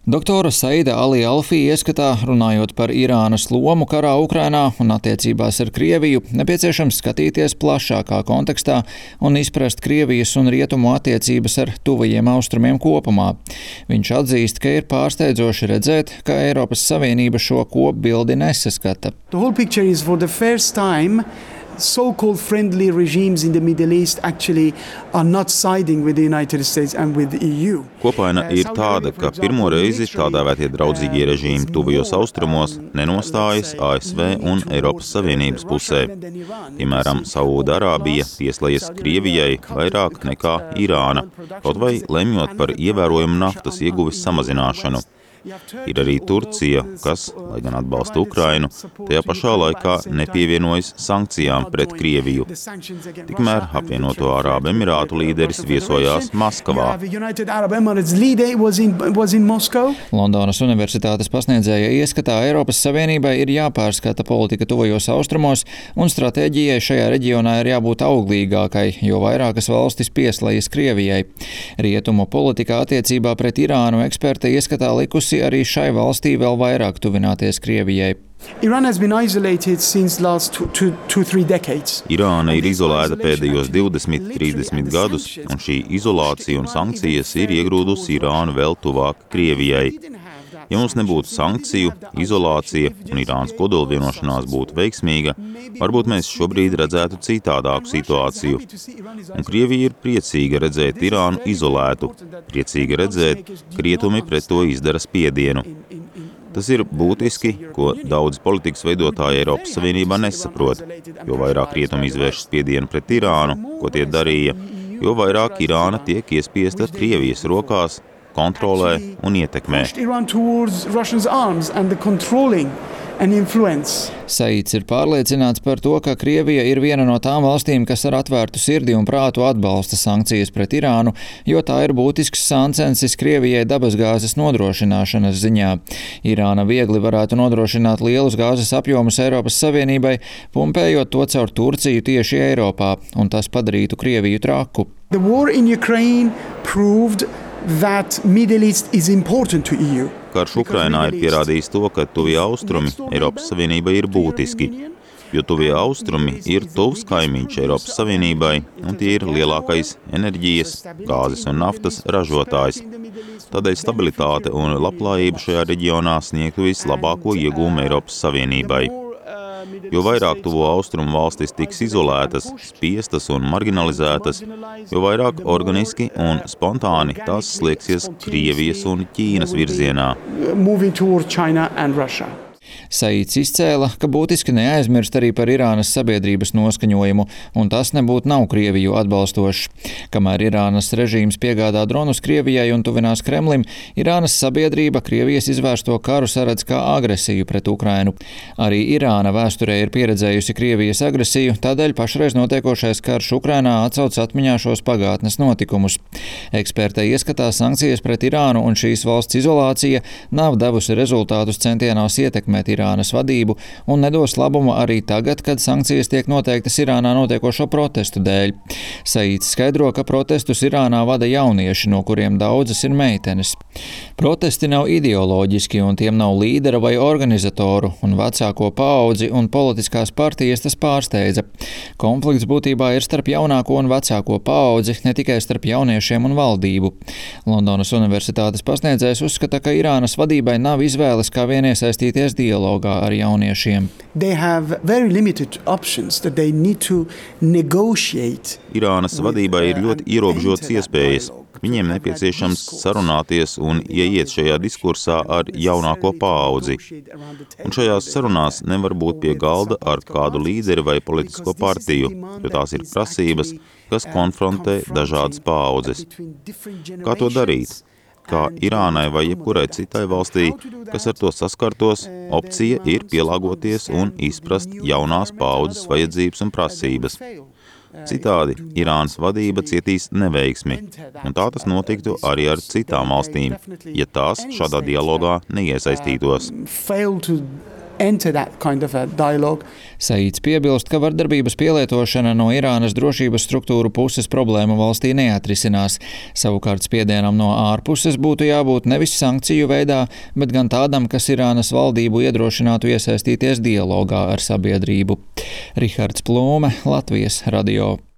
Doktora Saida Ali Alfī ieskatā, runājot par Irānas lomu karā Ukrainā un attiecībās ar Krieviju, nepieciešams skatīties plašākā kontekstā un izprast Krievijas un Rietumu attiecības ar tuvajiem austrumiem kopumā. Viņš atzīst, ka ir pārsteidzoši redzēt, ka Eiropas Savienība šo kopbildi nesaskata. So-called friendly regimes in the Middle East actually are not siding with the United States and with the EU. Kopaina ir tāda, ka pirmo reizi tādā vētie draudzīgie režīmi tuvajos austrumos nenostājas ASV un Eiropas Savienības pusē. Piemēram, Saūda-Arābija pieslējas Krievijai vairāk nekā Irāna, kaut vai lemjot par ievērojumu naftas ieguves samazināšanu. Ir arī Turcija, kas, lai gan atbalsta Ukrainu, tajā pašā laikā nepievienojas sankcijām pret Krieviju. Tikmēr apvienoto Arābu Emirātu līderis viesojās Maskavā. Londonas universitātes pasniedzēja ieskatā Eiropas Savienībai ir jāpārskata politika tuvajos austrumos, un stratēģijai šajā reģionā ir jābūt auglīgākai, jo vairākas valstis pieslējas Krievijai. Rietumu politikā attiecībā pret Irānu eksperta ieskatā likusi arī šai valstī vēl vairāk tuvināties Krievijai. Irāna ir izolēta pēdējos 20-30 gadus, un šī izolācija un sankcijas ir iegrūdusi Irānu vēl tuvāk Krievijai. Ja mums nebūtu sankciju, izolācija un Irānas kodolvienošanās būtu veiksmīga, varbūt mēs šobrīd redzētu citādāku situāciju. Un Krievija ir priecīga redzēt Irānu izolētu, priecīga redzēt, ka rietumi pret to izdara spiedienu. Tas ir būtiski, ko daudzi politikas veidotāji Eiropas Savienībā nesaprot. Jo vairāk rietumi izvērš spiedienu pret Irānu, ko tie darīja, jo vairāk Irāna tiek iespiesta Krievijas rokās, kontrolē un ietekmē. Saīds ir pārliecināts par to, ka Krievija ir viena no tām valstīm, kas ar atvērtu sirdi un prātu atbalsta sankcijas pret Irānu, jo tā ir būtisks sāncensis Krievijai dabasgāzes nodrošināšanas ziņā. Irāna viegli varētu nodrošināt lielus gāzes apjomus Eiropas Savienībai, pumpējot to caur Turciju tieši Eiropā, un tas padarītu Krieviju traku. The war in Ukraine proved that Middle East is important to EU. Karš Ukrainā ir pierādījis to, ka tuvie austrumi Eiropas Savienībai ir būtiski, jo tuvie austrumi ir tuvs kaimiņš Eiropas Savienībai, un tie ir lielākais enerģijas, gāzes un naftas ražotājs. Tādēļ stabilitāte un labklājība šajā reģionā sniegtu vislabāko iegūmu Eiropas Savienībai. Jo vairāk tuvo austrumu valstis tiks izolētas, spiestas un marginalizētas, jo vairāk organiski un spontāni tās slieksies Krievijas un Ķīnas virzienā. Saīds izcēla, ka būtiski neaizmirst arī par Irānas sabiedrības noskaņojumu, un tas nebūtu nav Krieviju atbalstošs. Kamēr Irānas režīms piegādā dronus Krievijai un tuvinās Kremlim, Irānas sabiedrība Krievijas izvērsto karu saredz kā agresiju pret Ukrainu. Arī Irāna vēsturē ir pieredzējusi Krievijas agresiju, tādēļ pašreiz notiekošais karš Ukrainā atsauc atmiņā šos pagātnes notikumus. Eksperta ieskatā sankcijas pret Irānu un šīs valsts izolācija nav devusi rezultātus centienos ietekmēt Irānas vadību un nedos labumu arī tagad, kad sankcijas tiek noteiktas Irānā notiekošo protestu dēļ. Saīds skaidro, ka protestus Irānā vada jaunieši, no kuriem daudzas ir meitenes. Protesti nav ideoloģiski un tiem nav līdera vai organizatoru, un vecāko paudzi un politiskās partijas tas pārsteidza. Konflikts būtībā ir starp jaunāko un vecāko paudzi, ne tikai starp jauniešiem un valdību. Londonas universitātes pasniedzējs uzskata, ka Irānas vadībai nav izvēles kā vien iesaistīties dialogā ar jauniešiem. Irānas vadībai ir ļoti ierobežotas iespējas. Viņiem nepieciešams sarunāties un ieiet šajā diskursā ar jaunāko paudzi. Un šajās sarunās nevar būt pie galda ar kādu līderi vai politisko partiju, jo tās ir prasības, kas konfrontē dažādas paudzes. Kā to darīt? Kā Irānai vai jebkurai citai valstī, kas ar to saskartos, opcija ir pielāgoties un izprast jaunās paudzes vajadzības un prasības. Citādi Irānas vadība cietīs neveiksmi, un tā tas notiktu arī ar citām valstīm, ja tās šādā dialogā neiesaistītos. enter that kind of a dialogue. Saīds piebilst, ka vardarbības pielietošana no Irānas drošības struktūru puses problēmu valstī neatrisinās. Savukārt spiedienam no ārpuses būtu jābūt nevis sankciju veidā, bet gan tādam, kas Irānas valdību iedrošinātu iesaistīties dialogā ar sabiedrību. Rihards Plūme, Latvijas radio.